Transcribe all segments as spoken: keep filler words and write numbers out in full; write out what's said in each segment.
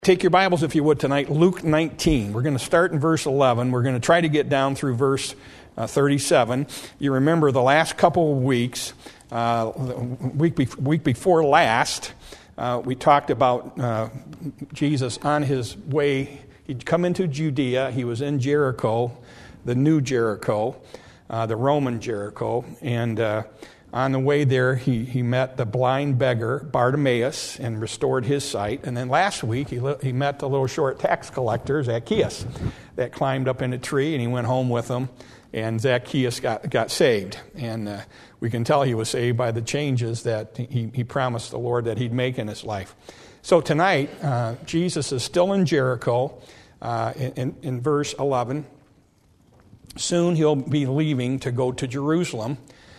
Take your Bibles, if you would, tonight, Luke nineteen. We're going to start in verse eleven. We're going to try to get down through verse uh, thirty-seven. You remember the last couple of weeks, uh, week, be- week before last, uh, we talked about uh, Jesus on his way. He'd come into Judea. He was in Jericho, the new Jericho, uh, the Roman Jericho, and uh, on the way there, he, he met the blind beggar, Bartimaeus, and restored his sight. And then last week, he, li- he met the little short tax collector, Zacchaeus, that climbed up in a tree, and he went home with him, and Zacchaeus got, got saved. And uh, we can tell he was saved by the changes that he, he promised the Lord that he'd make in his life. So tonight, uh, Jesus is still in Jericho uh, in, in verse eleven. Soon he'll be leaving to go to Jerusalem.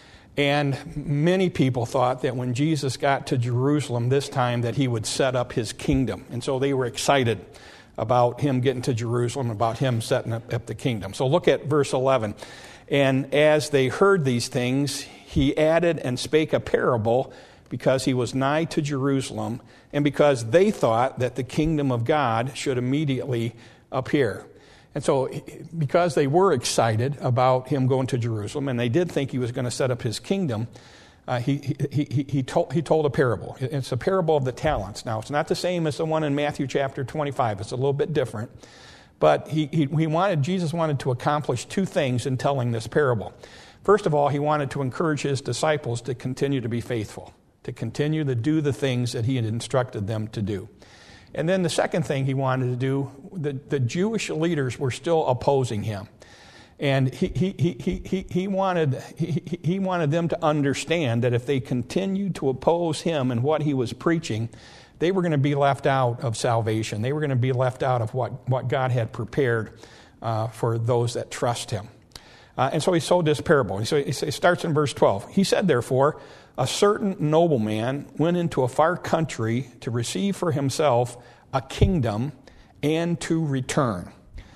And many people thought that when Jesus got to Jerusalem this time that he would set up his kingdom. And so they were excited about him getting to Jerusalem, about him setting up, up the kingdom. So look at verse eleven. And as they heard these things, he added and spake a parable because he was nigh to Jerusalem and because they thought that the kingdom of God should immediately appear. And so because they were excited about him going to Jerusalem, and they did think he was going to set up his kingdom, uh, he, he, he, he, told, he told a parable. It's a parable of the talents. Now, it's not the same as the one in Matthew chapter twenty-five. It's a little bit different. But he, he, he wanted, Jesus wanted to accomplish two things in telling this parable. First of all, he wanted to encourage his disciples to continue to be faithful, to continue to do the things that he had instructed them to do. And then the second thing he wanted to do, the, the Jewish leaders were still opposing him. And he he he he he wanted he, he wanted them to understand that if they continued to oppose him and what he was preaching, they were going to be left out of salvation. They were going to be left out of what, what God had prepared uh, for those that trust him. Uh, and so he told this parable. So he starts in verse twelve. He said, therefore, a certain nobleman went into a far country to receive for himself a kingdom and to return.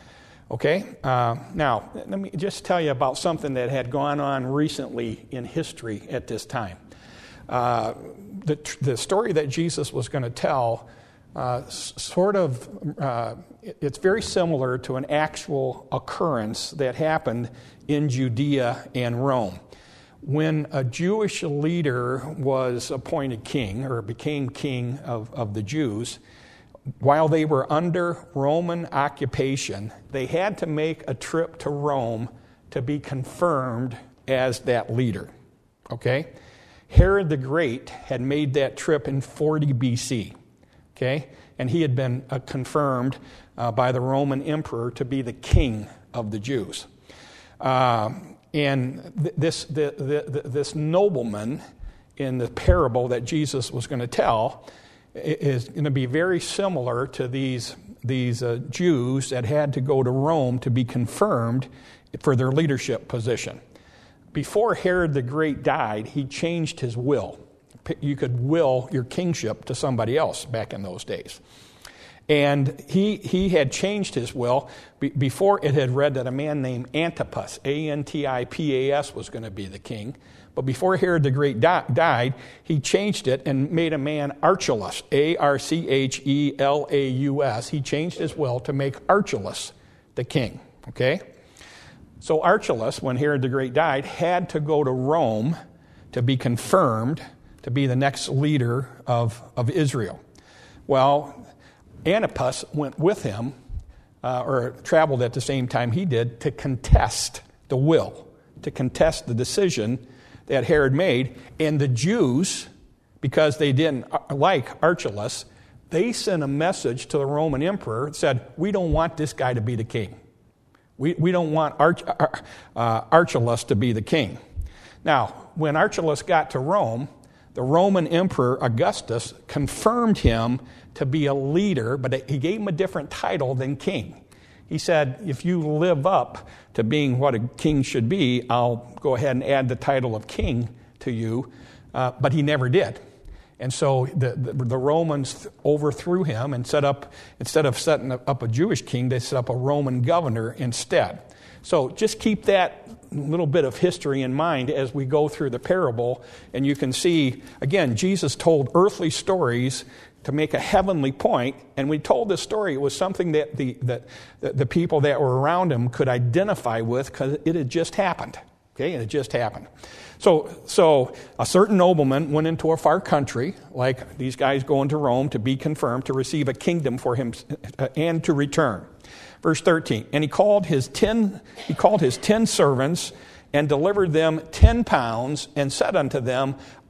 Okay? Uh, now, let me just tell you about something that had gone on recently in history at this time. Uh, the, the story that Jesus was going to tell uh, sort of, uh, it's very similar to an actual occurrence that happened in Judea and Rome. When a Jewish leader was appointed king or became king of, of the Jews, while they were under Roman occupation, they had to make a trip to Rome to be confirmed as that leader. Okay? Herod the Great had made that trip in forty B C. Okay? And he had been uh, confirmed uh, by the Roman emperor to be the king of the Jews. Um, And this the, the, this nobleman in the parable that Jesus was going to tell is going to be very similar to these, these uh, Jews that had to go to Rome to be confirmed for their leadership position. Before Herod the Great died, he changed his will. You could will your kingship to somebody else back in those days. And he he had changed his will. Be, before it had read that a man named Antipas, A N T I P A S, was going to be the king. But before Herod the Great di- died, he changed it and made a man Archelaus, A R C H E L A U S. He changed his will to make Archelaus the king. Okay? So Archelaus, when Herod the Great died, had to go to Rome to be confirmed to be the next leader of, of Israel. Well, Antipas went with him, uh, or traveled at the same time he did, to contest the will, to contest the decision that Herod made. And the Jews, because they didn't like Archelaus, they sent a message to the Roman emperor that said, we don't want this guy to be the king. We, we don't want Arch, uh, Archelaus to be the king. Now, when Archelaus got to Rome, the Roman emperor Augustus confirmed him to be a leader, but he gave him a different title than king. He said, if you live up to being what a king should be, I'll go ahead and add the title of king to you. Uh, but he never did. And so the, the, the Romans overthrew him and set up, instead of setting up a Jewish king, they set up a Roman governor instead. So just keep that little bit of history in mind as we go through the parable. And you can see, again, Jesus told earthly stories to make a heavenly point. And we told this story. It was something that the, that the, the people that were around him could identify with because it had just happened. Okay, it had just happened. So, so a certain nobleman went into a far country, like these guys going to Rome to be confirmed, to receive a kingdom for him uh, and to return. Verse thirteen, and he called his ten, he called his ten servants and delivered them ten pounds and said unto them,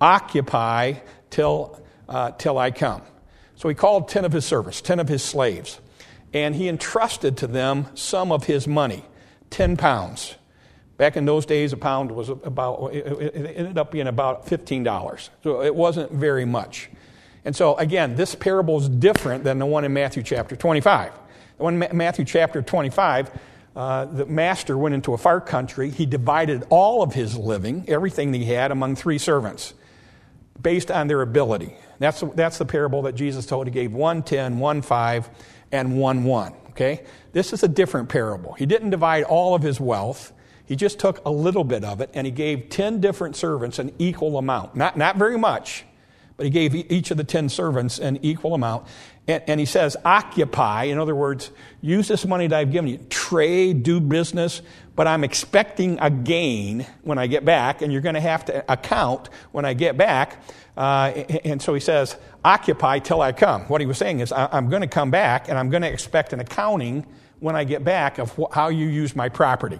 occupy till, uh, till I come. So he called ten of his servants, ten of his slaves, and he entrusted to them some of his money, ten pounds. Back in those days, a pound was about, it ended up being about fifteen dollars. So it wasn't very much. And so, again, this parable is different than the one in Matthew chapter twenty-five. The one in Matthew chapter twenty-five, uh, the master went into a far country. He divided all of his living, everything that he had, among three servants based on their ability. That's, that's the parable that Jesus told. He gave one ten, one five, and one one. Okay? This is a different parable. He didn't divide all of his wealth. He just took a little bit of it, and he gave ten different servants an equal amount. Not, not very much, but he gave each of the ten servants an equal amount. And, and he says, occupy, in other words, use this money that I've given you. Trade, do business, but I'm expecting a gain when I get back, and you're going to have to account when I get back. Uh, and so he says, occupy till I come. What he was saying is, I'm going to come back, and I'm going to expect an accounting when I get back of how you use my property.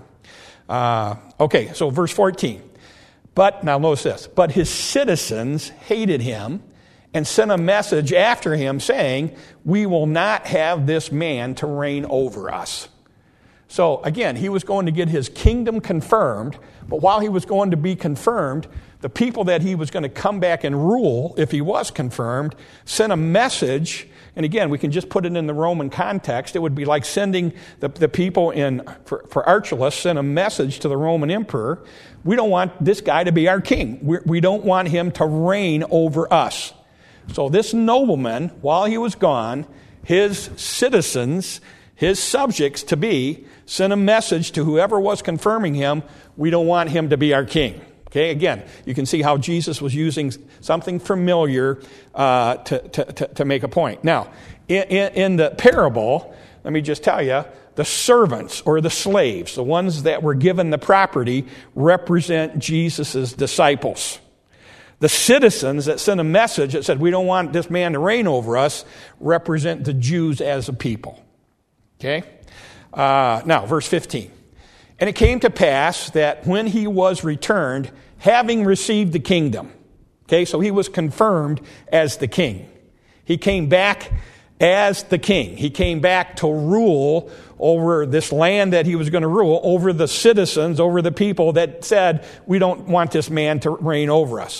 Uh, okay, so verse fourteen. But, now notice this, but his citizens hated him and sent a message after him saying, we will not have this man to reign over us. So, again, he was going to get his kingdom confirmed, but while he was going to be confirmed, the people that he was going to come back and rule, if he was confirmed, sent a message. And again, we can just put it in the Roman context. It would be like sending the, the people in, for, for Archelaus, sent a message to the Roman emperor. We don't want this guy to be our king. We're, we don't want him to reign over us. So this nobleman, while he was gone, his citizens, his subjects to be, sent a message to whoever was confirming him, we don't want him to be our king. Okay, again, you can see how Jesus was using something familiar uh, to, to, to, to make a point. Now, in, in, in the parable, let me just tell you, the servants or the slaves, the ones that were given the property, represent Jesus' disciples. The citizens that sent a message that said, we don't want this man to reign over us, represent the Jews as a people. Okay? Uh, now, verse fifteen. And it came to pass that when he was returned, having received the kingdom, okay, so he was confirmed as the king. He came back as the king. He came back to rule over this land that he was going to rule, over the citizens, over the people that said, we don't want this man to reign over us.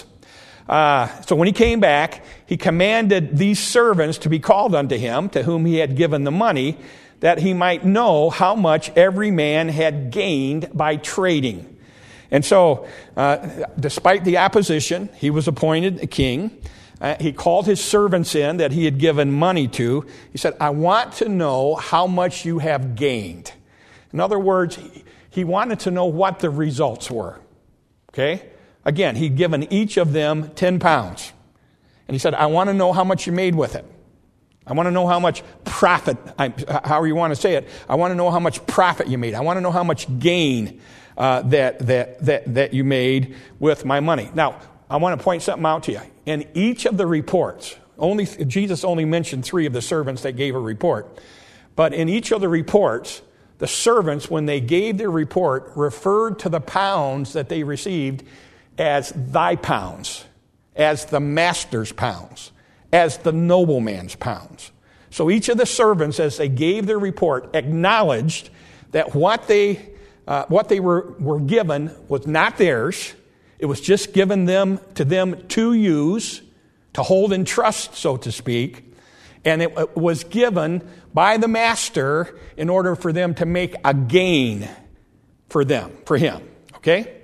Uh, so when he came back, he commanded these servants to be called unto him, to whom he had given the money, that he might know how much every man had gained by trading. And so, uh, despite the opposition, he was appointed a king. Uh, he called his servants in that he had given money to. He said, I want to know how much you have gained. In other words, he wanted to know what the results were. Okay? Again, he'd given each of them ten pounds. And he said, I want to know how much you made with it. I want to know how much profit, however you want to say it, I want to know how much profit you made. I want to know how much gain uh, that, that, that, that you made with my money. Now, I want to point something out to you. In each of the reports, only Jesus only mentioned three of the servants that gave a report. But in each of the reports, the servants, when they gave their report, referred to the pounds that they received as thy pounds, as the master's pounds, as the nobleman's pounds. So each of the servants, as they gave their report, acknowledged that what they uh, what they were, were given was not theirs. It was just given them to them to use, to hold in trust, so to speak. And it was given by the master in order for them to make a gain for them, for him. Okay?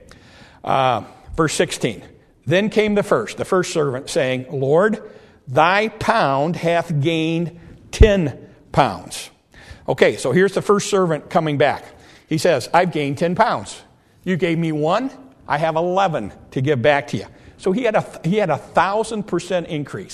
Uh, verse sixteen. Then came the first, the first servant, saying, Lord, thy pound hath gained ten pounds. Okay, so here's the first servant coming back. He says, I've gained ten pounds. You gave me one, I have eleven to give back to you. So he had a he had a thousand percent increase.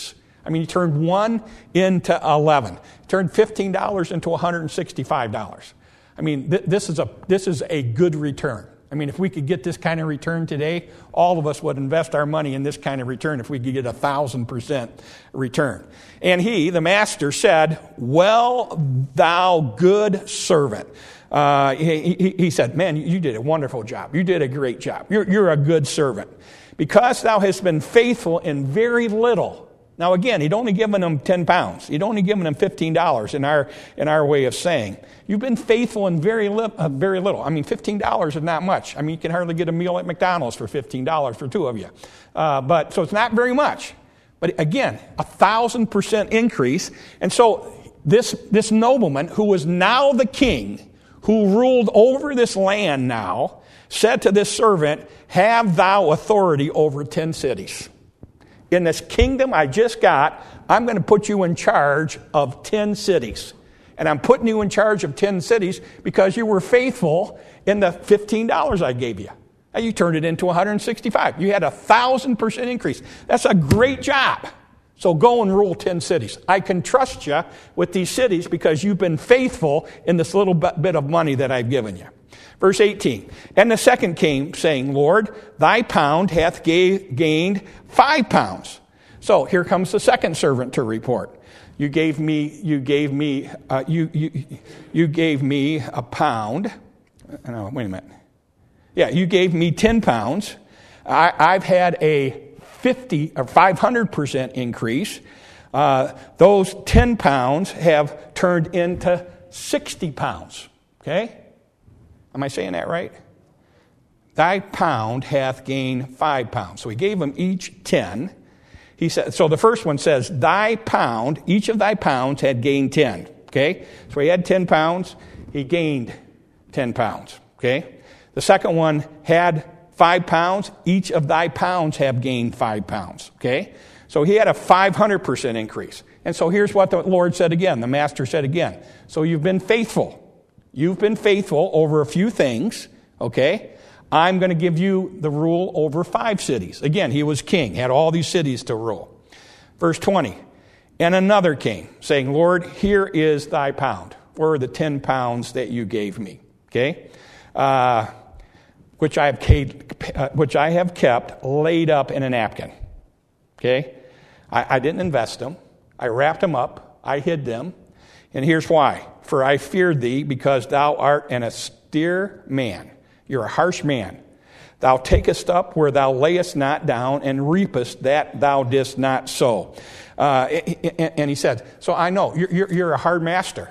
I mean, he turned one into eleven. He turned fifteen dollars into one hundred sixty-five dollars. I mean, th- this is a this is a good return. I mean, if we could get this kind of return today, all of us would invest our money in this kind of return if we could get a thousand percent return. And he, the master, said, "Well, thou good servant." Uh, he, he, he said, "Man, you did a wonderful job. You did a great job. You're, you're a good servant. Because thou hast been faithful in very little." Now again, he'd only given them ten pounds. He'd only given them fifteen dollars in our in our way of saying. You've been faithful in very, li- uh, very little. I mean, fifteen dollars is not much. I mean, you can hardly get a meal at McDonald's for fifteen dollars for two of you. Uh, but so it's not very much. But again, a thousand percent increase. And so this, this nobleman, who was now the king, who ruled over this land now, said to this servant, "Have thou authority over ten cities. In this kingdom I just got, I'm going to put you in charge of ten cities. And I'm putting you in charge of ten cities because you were faithful in the fifteen dollars I gave you. And you turned it into one hundred sixty-five. You had a thousand percent increase. That's a great job. So go and rule ten cities. I can trust you with these cities because you've been faithful in this little bit of money that I've given you." Verse eighteen, "And the second came, saying, Lord, thy pound hath ga- gained five pounds. So here comes the second servant to report. You gave me, you gave me, uh, you, you, you gave me a pound. No, wait a minute. Yeah, you gave me ten pounds. I, I've had a fifty or five hundred percent increase. Uh, those ten pounds have turned into sixty pounds. Okay? Am I saying that right? Thy pound hath gained five pounds. So he gave them each ten. He said, so the first one says, thy pound, each of thy pounds had gained ten. Okay? So he had ten pounds. He gained ten pounds. Okay? The second one had five pounds. Each of thy pounds have gained five pounds. Okay? So he had a five hundred percent increase. And so here's what the Lord said again. The master said again. So you've been faithful. You've been faithful over a few things. Okay? I'm going to give you the rule over five cities. Again, he was king, had all these cities to rule. Verse twenty. And another came, saying, Lord, here is thy pound, or the ten pounds that you gave me. Okay? Uh, which I have kept, uh, which I have kept laid up in a napkin. Okay? I, I didn't invest them. I wrapped them up. I hid them. And here's why. For I feared thee, because thou art an austere man. You're a harsh man. Thou takest up where thou layest not down, and reapest that thou didst not sow. Uh, and he said, so I know, you're, you're a hard master.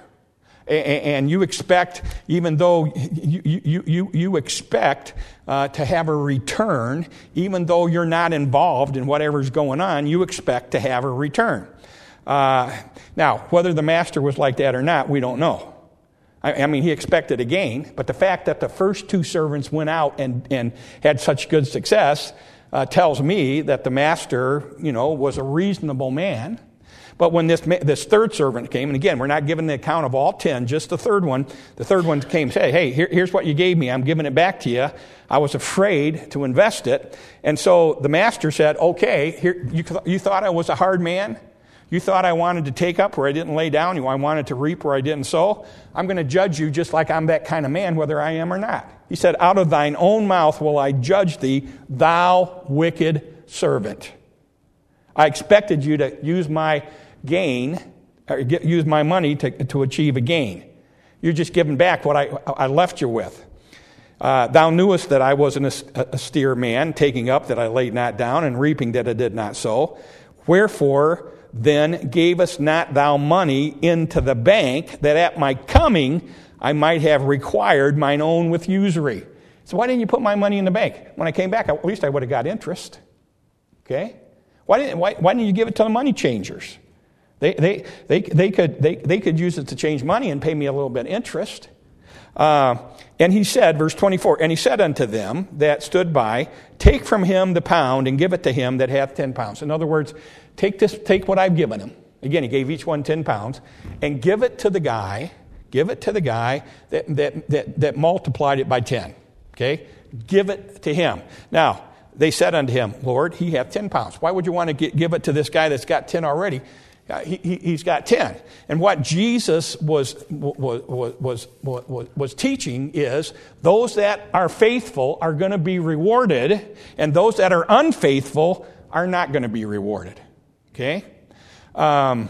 And you expect, even though you, you, you, you expect uh, to have a return, even though you're not involved in whatever's going on, you expect to have a return. Uh, now, whether the master was like that or not, we don't know. I, I mean, he expected a gain, but the fact that the first two servants went out and, and had such good success uh, tells me that the master, you know, was a reasonable man. But when this this third servant came, and again, we're not giving the account of all ten, just the third one. The third one came and said, hey, here, here's what you gave me. I'm giving it back to you. I was afraid to invest it. And so the master said, okay, here, you, you thought I was a hard man? You thought I wanted to take up where I didn't lay down? You I wanted to reap where I didn't sow? I'm going to judge you just like I'm that kind of man, whether I am or not. He said, out of thine own mouth will I judge thee, thou wicked servant. I expected you to use my gain, or get, use my money to, to achieve a gain. You're just giving back what I, I left you with. Uh, thou knewest that I was an austere man, taking up that I laid not down, and reaping that I did not sow. Wherefore then gavest not thou money into the bank, that at my coming I might have required mine own with usury? So why didn't you put my money in the bank? When I came back, at least I would have got interest. Okay? Why didn't why, why didn't you give it to the money changers? They they they they could they they could use it to change money and pay me a little bit interest. Uh, and he said, verse twenty-four, and he said unto them that stood by, take from him the pound and give it to him that hath ten pounds. In other words, take this, take what I've given him. Again, he gave each one ten pounds, and give it to the guy. Give it to the guy that that that, that multiplied it by ten. Okay, give it to him. Now, they said unto him, Lord, he hath ten pounds. Why would you want to get, give it to this guy that's got ten already? Uh, he, he, he's got ten. And what Jesus was, was, was, was, was, was teaching is those that are faithful are going to be rewarded, and those that are unfaithful are not going to be rewarded. Okay? Um,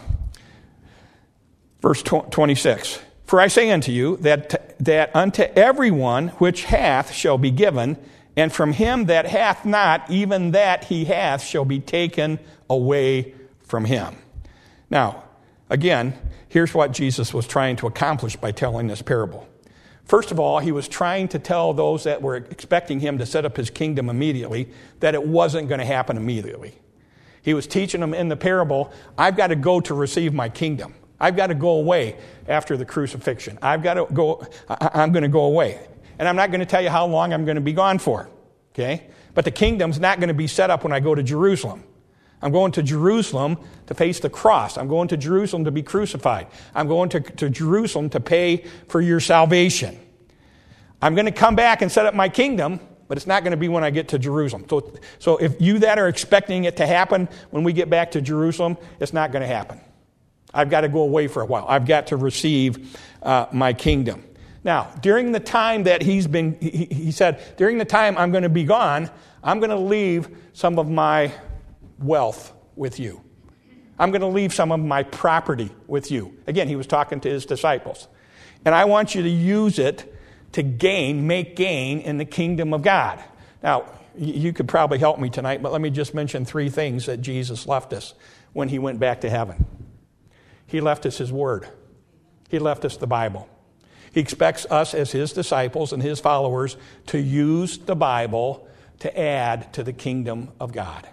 verse twenty-six. For I say unto you that, that unto everyone which hath shall be given, and from him that hath not, even that he hath shall be taken away from him. Now, again, here's what Jesus was trying to accomplish by telling this parable. First of all, he was trying to tell those that were expecting him to set up his kingdom immediately that it wasn't going to happen immediately. He was teaching them in the parable, I've got to go to receive my kingdom. I've got to go away after the crucifixion. I've got to go, I'm going to go away. And I'm not going to tell you how long I'm going to be gone for. Okay? But the kingdom's not going to be set up when I go to Jerusalem. I'm going to Jerusalem to face the cross. I'm going to Jerusalem to be crucified. I'm going to, to Jerusalem to pay for your salvation. I'm going to come back and set up my kingdom, but it's not going to be when I get to Jerusalem. So, so if you that are expecting it to happen when we get back to Jerusalem, it's not going to happen. I've got to go away for a while. I've got to receive uh, my kingdom. Now, during the time that he's been, he, he said, during the time I'm going to be gone, I'm going to leave some of my wealth with you. I'm going to leave some of my property with you. Again, he was talking to his disciples. And I want you to use it to gain, make gain in the kingdom of God. Now, you could probably help me tonight, but let me just mention three things that Jesus left us when he went back to heaven. He left us his word. He left us the Bible. He expects us as his disciples and his followers to use the Bible to add to the kingdom of God.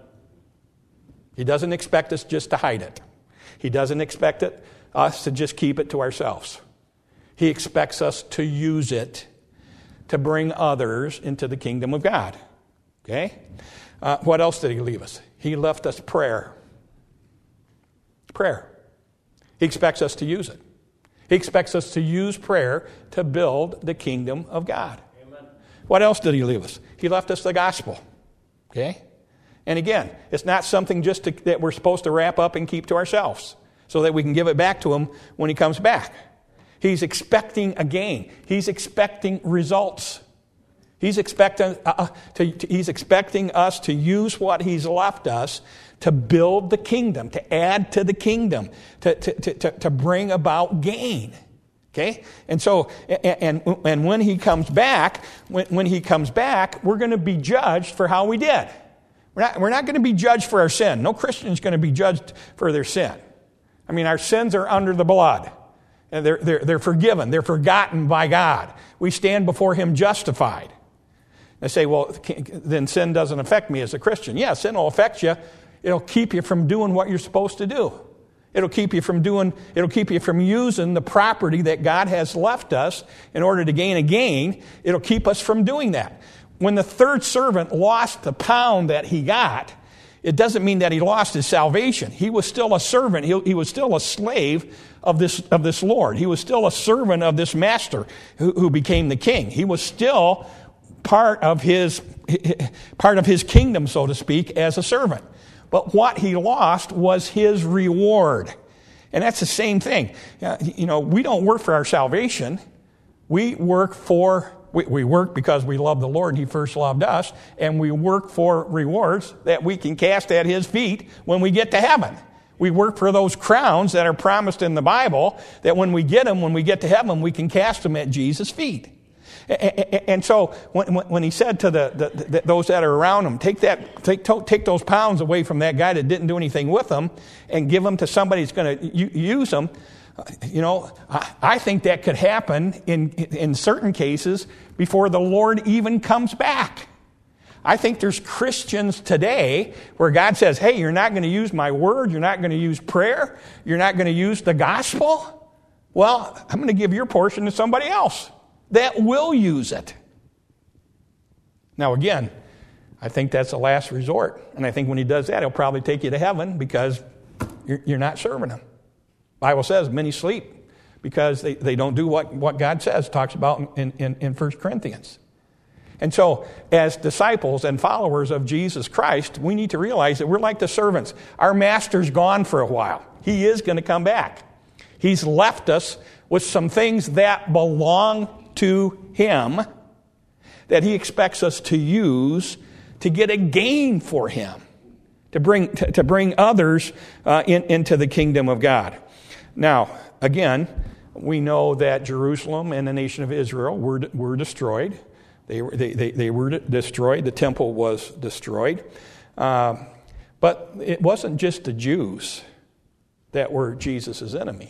He doesn't expect us just to hide it. He doesn't expect it, us to just keep it to ourselves. He expects us to use it to bring others into the kingdom of God. Okay? Uh, what else did he leave us? He left us prayer. Prayer. He expects us to use it. He expects us to use prayer to build the kingdom of God. Amen. What else did he leave us? He left us the gospel. Okay? And again, it's not something just to, that we're supposed to wrap up and keep to ourselves so that we can give it back to him when he comes back. He's expecting a gain. He's expecting results. He's expecting, uh, to, to, he's expecting us to use what he's left us to build the kingdom, to add to the kingdom, to, to, to, to bring about gain. Okay? And so, and, and, and when he comes back, when, when he comes back, we're going to be judged for how we did. We're not, we're not going to be judged for our sin. No Christian is going to be judged for their sin. I mean, our sins are under the blood. And they're, they're, they're forgiven. They're forgotten by God. We stand before him justified. They say, well, then sin doesn't affect me as a Christian. Yeah, sin will affect you. It'll keep you from doing what you're supposed to do. It'll keep you from doing, it'll keep you from using the property that God has left us in order to gain a gain. It'll keep us from doing that. When the third servant lost the pound that he got, it doesn't mean that he lost his salvation. He was still a servant. He, he was still a slave of this, of this Lord. He was still a servant of this master who, who became the king. He was still part of his, part of his kingdom, so to speak, as a servant. But what he lost was his reward. And that's the same thing. You know, we don't work for our salvation. We work for, we, we work because we love the Lord and he first loved us. And we work for rewards that we can cast at his feet when we get to heaven. We work for those crowns that are promised in the Bible, that when we get them, when we get to heaven, we can cast them at Jesus' feet. And so when, when he said to the, the, the those that are around him, take that, take, take those pounds away from that guy that didn't do anything with them and give them to somebody who's going to use them, you know, I, I think that could happen in, in certain cases before the Lord even comes back. I think there's Christians today where God says, hey, you're not going to use my word. You're not going to use prayer. You're not going to use the gospel. Well, I'm going to give your portion to somebody else that will use it. Now, again, I think that's the last resort. And I think when he does that, he'll probably take you to heaven because you're, you're not serving him. The Bible says many sleep because they, they don't do what, what God says, talks about in, in, in First Corinthians. And so, as disciples and followers of Jesus Christ, we need to realize that we're like the servants. Our master's gone for a while. He is going to come back. He's left us with some things that belong to him that he expects us to use to get a gain for him, to bring to, to bring others uh, in, into the kingdom of God. Now, again, we know that Jerusalem and the nation of Israel were were destroyed. They were they they, they were destroyed. The temple was destroyed, uh, but it wasn't just the Jews that were Jesus' enemy.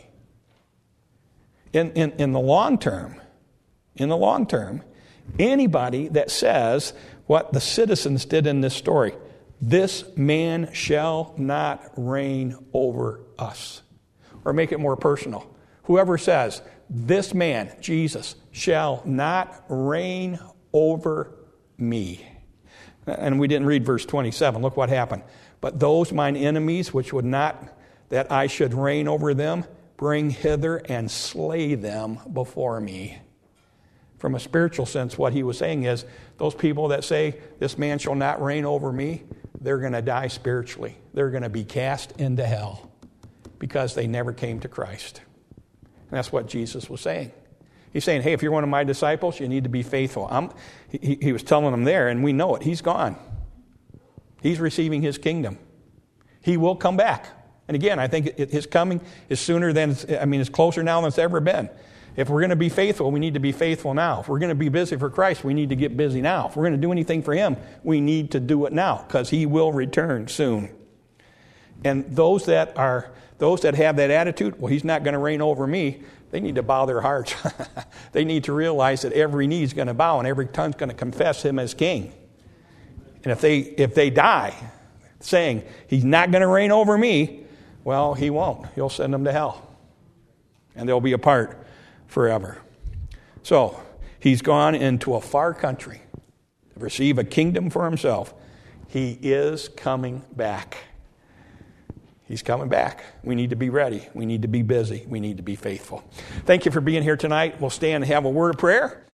In, in in the long term, in the long term, anybody that says what the citizens did in this story, this man shall not reign over us. Or make it more personal. Whoever says, this man, Jesus, shall not reign over me. And we didn't read verse twenty-seven. Look what happened. But those mine enemies, which would not that I should reign over them, bring hither and slay them before me. From a spiritual sense, what he was saying is, those people that say, this man shall not reign over me, they're going to die spiritually. They're going to be cast into hell because they never came to Christ. And that's what Jesus was saying. He's saying, hey, if you're one of my disciples, you need to be faithful. I'm, he, he was telling them there, and we know it. He's gone. He's receiving his kingdom. He will come back. And again, I think his coming is sooner than, I mean, it's closer now than it's ever been. If we're going to be faithful, we need to be faithful now. If we're going to be busy for Christ, we need to get busy now. If we're going to do anything for him, we need to do it now because he will return soon. And those that are those that have that attitude, well, he's not going to reign over me, they need to bow their hearts. They need to realize that every knee is going to bow and every tongue is going to confess him as king. And if they if they die saying he's not going to reign over me, well, he won't. He'll send them to hell. And they'll be apart forever. So, he's gone into a far country to receive a kingdom for himself. He is coming back. He's coming back. We need to be ready. We need to be busy. We need to be faithful. Thank you for being here tonight. We'll stand and have a word of prayer.